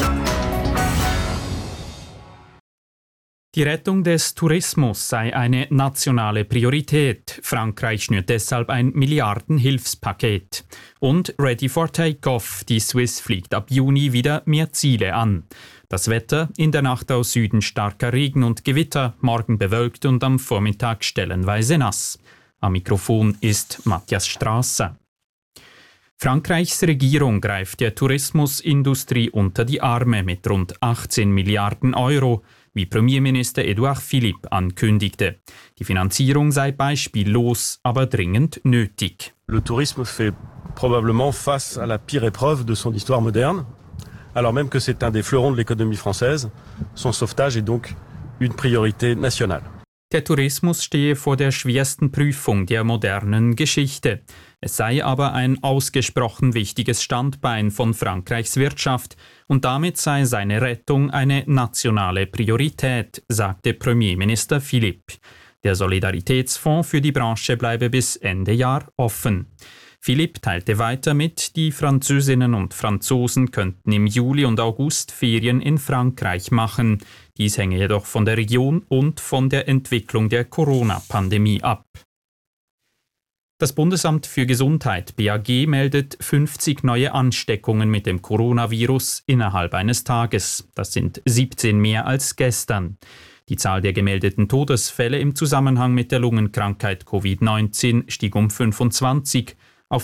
Die Rettung des Tourismus sei eine nationale Priorität. Frankreich schnürt deshalb ein Milliardenhilfspaket. Und Ready for Takeoff, die Swiss fliegt ab Juni wieder mehr Ziele an. Das Wetter: in der Nacht aus Süden starker Regen und Gewitter, morgen bewölkt und am Vormittag stellenweise nass. Am Mikrofon ist Matthias Strasser. Frankreichs Regierung greift der Tourismusindustrie unter die Arme mit rund 18 Milliarden Euro, wie Premierminister Edouard Philippe ankündigte. Die Finanzierung sei beispiellos, aber dringend nötig. Le tourisme fait probablement face à la pire épreuve de son histoire moderne, alors même que c'est un des fleurons de l'économie française. Son sauvetage est donc une priorité nationale. Der Tourismus stehe vor der schwersten Prüfung der modernen Geschichte. Es sei aber ein ausgesprochen wichtiges Standbein von Frankreichs Wirtschaft und damit sei seine Rettung eine nationale Priorität, sagte Premierminister Philippe. Der Solidaritätsfonds für die Branche bleibe bis Ende Jahr offen. Philippe teilte weiter mit, die Französinnen und Franzosen könnten im Juli und August Ferien in Frankreich machen. Dies hänge jedoch von der Region und von der Entwicklung der Corona-Pandemie ab. Das Bundesamt für Gesundheit (BAG) meldet 50 neue Ansteckungen mit dem Coronavirus innerhalb eines Tages. Das sind 17 mehr als gestern. Die Zahl der gemeldeten Todesfälle im Zusammenhang mit der Lungenkrankheit Covid-19 stieg um 25 auf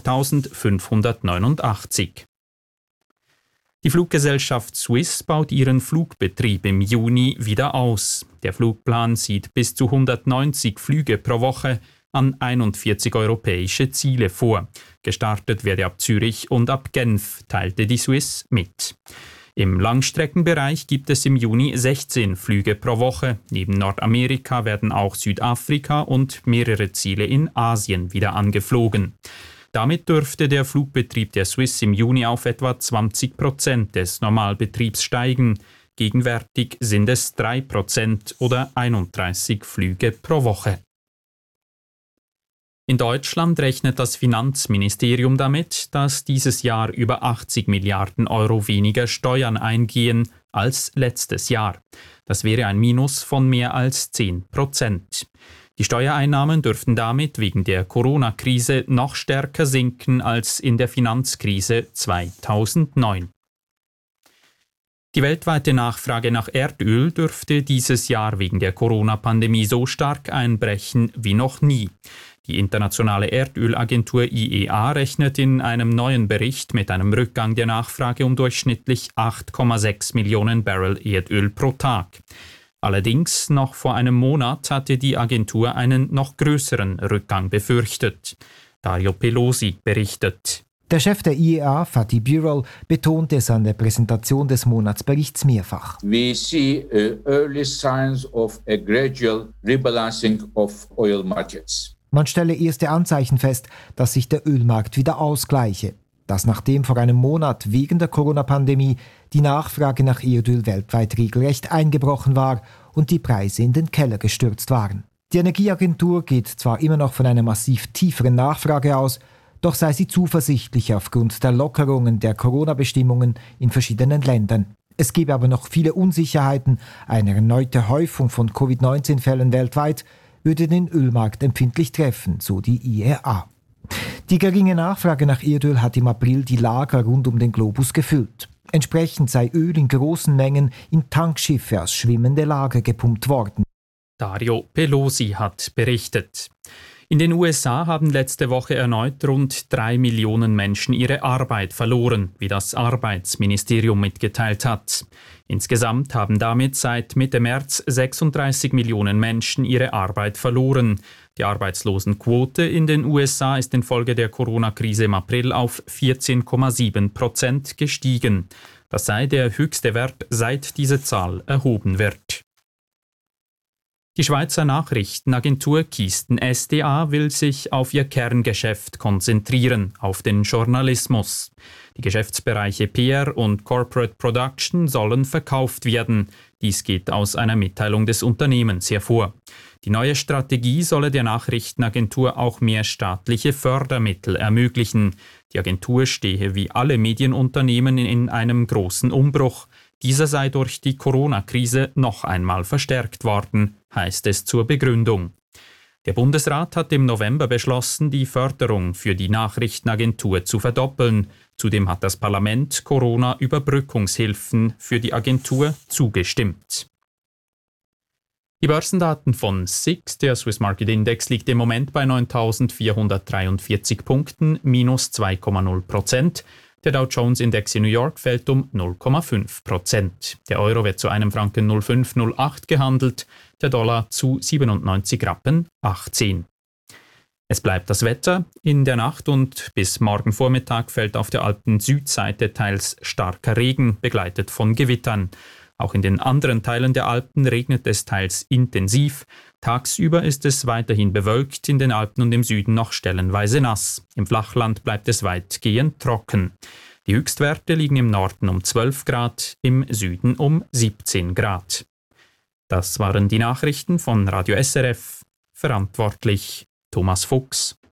1589. Die Fluggesellschaft Swiss baut ihren Flugbetrieb im Juni wieder aus. Der Flugplan sieht bis zu 190 Flüge pro Woche an 41 europäische Ziele vor. Gestartet werde ab Zürich und ab Genf, teilte die Swiss mit. Im Langstreckenbereich gibt es im Juni 16 Flüge pro Woche. Neben Nordamerika werden auch Südafrika und mehrere Ziele in Asien wieder angeflogen. Damit dürfte der Flugbetrieb der Swiss im Juni auf etwa 20% des Normalbetriebs steigen. Gegenwärtig sind es 3% oder 31 Flüge pro Woche. In Deutschland rechnet das Finanzministerium damit, dass dieses Jahr über 80 Milliarden Euro weniger Steuern eingehen als letztes Jahr. Das wäre ein Minus von mehr als 10%. Die Steuereinnahmen dürften damit wegen der Corona-Krise noch stärker sinken als in der Finanzkrise 2009. Die weltweite Nachfrage nach Erdöl dürfte dieses Jahr wegen der Corona-Pandemie so stark einbrechen wie noch nie. Die internationale Erdölagentur IEA rechnet in einem neuen Bericht mit einem Rückgang der Nachfrage um durchschnittlich 8,6 Millionen Barrel Erdöl pro Tag. Allerdings, noch vor einem Monat hatte die Agentur einen noch größeren Rückgang befürchtet. Dario Pelosi berichtet. Der Chef der IEA, Fatih Birol, betonte es an der Präsentation des Monatsberichts mehrfach. We see early signs of a gradual rebalancing of oil markets. Man stelle erste Anzeichen fest, dass sich der Ölmarkt wieder ausgleiche. Das nachdem vor einem Monat wegen der Corona-Pandemie die Nachfrage nach Erdöl weltweit regelrecht eingebrochen war und die Preise in den Keller gestürzt waren. Die Energieagentur geht zwar immer noch von einer massiv tieferen Nachfrage aus, doch sei sie zuversichtlich aufgrund der Lockerungen der Corona-Bestimmungen in verschiedenen Ländern. Es gebe aber noch viele Unsicherheiten. Eine erneute Häufung von Covid-19-Fällen weltweit würde den Ölmarkt empfindlich treffen, so die IEA. Die geringe Nachfrage nach Erdöl hat im April die Lager rund um den Globus gefüllt. Entsprechend sei Öl in großen Mengen in Tankschiffe aus schwimmende Lager gepumpt worden. Dario Pelosi hat berichtet. In den USA haben letzte Woche erneut rund 3 Millionen Menschen ihre Arbeit verloren, wie das Arbeitsministerium mitgeteilt hat. Insgesamt haben damit seit Mitte März 36 Millionen Menschen ihre Arbeit verloren. Die Arbeitslosenquote in den USA ist infolge der Corona-Krise im April auf 14,7% gestiegen. Das sei der höchste Wert, seit diese Zahl erhoben wird. Die Schweizer Nachrichtenagentur Kisten SDA will sich auf ihr Kerngeschäft konzentrieren, auf den Journalismus. Die Geschäftsbereiche PR und Corporate Production sollen verkauft werden. Dies geht aus einer Mitteilung des Unternehmens hervor. Die neue Strategie solle der Nachrichtenagentur auch mehr staatliche Fördermittel ermöglichen. Die Agentur stehe wie alle Medienunternehmen in einem großen Umbruch. Dieser sei durch die Corona-Krise noch einmal verstärkt worden, heißt es zur Begründung. Der Bundesrat hat im November beschlossen, die Förderung für die Nachrichtenagentur zu verdoppeln. Zudem hat das Parlament Corona-Überbrückungshilfen für die Agentur zugestimmt. Die Börsendaten von SIX, der Swiss Market Index, liegt im Moment bei 9.443 Punkten, minus 2,0%. Der Dow Jones Index in New York fällt um 0,5%. Der Euro wird zu einem Franken 0,508 gehandelt, der Dollar zu 97,18 Rappen. Es bleibt das Wetter. In der Nacht und bis morgen Vormittag fällt auf der Alpen-Südseite teils starker Regen, begleitet von Gewittern. Auch in den anderen Teilen der Alpen regnet es teils intensiv. Tagsüber ist es weiterhin bewölkt, in den Alpen und im Süden noch stellenweise nass. Im Flachland bleibt es weitgehend trocken. Die Höchstwerte liegen im Norden um 12 Grad, im Süden um 17 Grad. Das waren die Nachrichten von Radio SRF. Verantwortlich Thomas Fuchs.